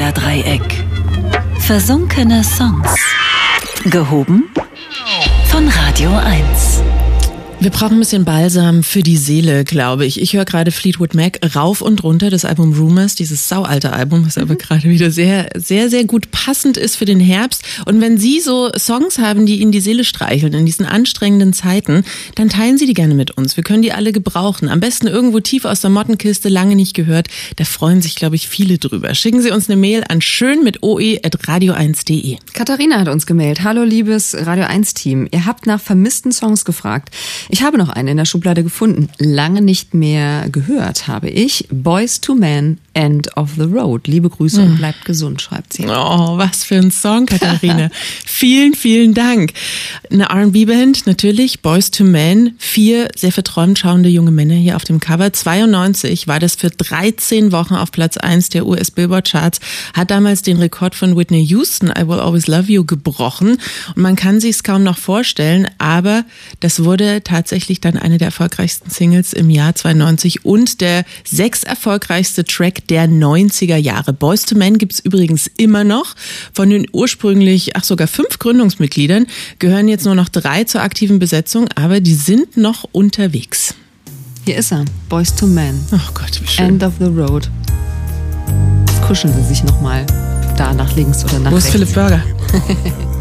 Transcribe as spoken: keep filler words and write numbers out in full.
Bermuda-Dreieck. Versunkene Songs. Gehoben von Radio eins. Wir brauchen ein bisschen Balsam für die Seele, glaube ich. Ich höre gerade Fleetwood Mac rauf und runter, das Album Rumours, dieses saualte Album, was aber mhm. gerade wieder sehr, sehr, sehr gut passend ist für den Herbst. Und wenn Sie so Songs haben, die Ihnen die Seele streicheln in diesen anstrengenden Zeiten, dann teilen Sie die gerne mit uns. Wir können die alle gebrauchen. Am besten irgendwo tief aus der Mottenkiste, lange nicht gehört. Da freuen sich, glaube ich, viele drüber. Schicken Sie uns eine Mail an schön mit oe at radio eins punkt de. Katharina hat uns gemailt. Hallo, liebes Radio eins Team. Ihr habt nach vermissten Songs gefragt. Ich habe noch einen in der Schublade gefunden. Lange nicht mehr gehört habe ich. Boyz two Men, End of the Road. Liebe Grüße und bleibt gesund, schreibt sie. Oh, was für ein Song, Katharina. Vielen, vielen Dank. Eine R and B-Band, natürlich. Boyz two Men. Vier sehr verträumt schauende junge Männer hier auf dem Cover. zweiundneunzig war das für dreizehn Wochen auf Platz eins der U S Billboard Charts. Hat damals den Rekord von Whitney Houston, I Will Always Love You, gebrochen. Und man kann sich's kaum noch vorstellen, aber das wurde tatsächlich dann eine der erfolgreichsten Singles im Jahr zweiundneunzig und der sechs erfolgreichste Track der neunziger Jahre. Boyz two Men gibt's übrigens immer noch. Von den ursprünglich, ach sogar fünf Gründungsmitgliedern gehören jetzt nur noch drei zur aktiven Besetzung, aber die sind noch unterwegs. Hier ist er, Boyz two Men. Oh Gott, wie schön. End of the Road. Jetzt kuscheln Sie sich nochmal da nach links oder nach Wo rechts. ist Philipp Burger?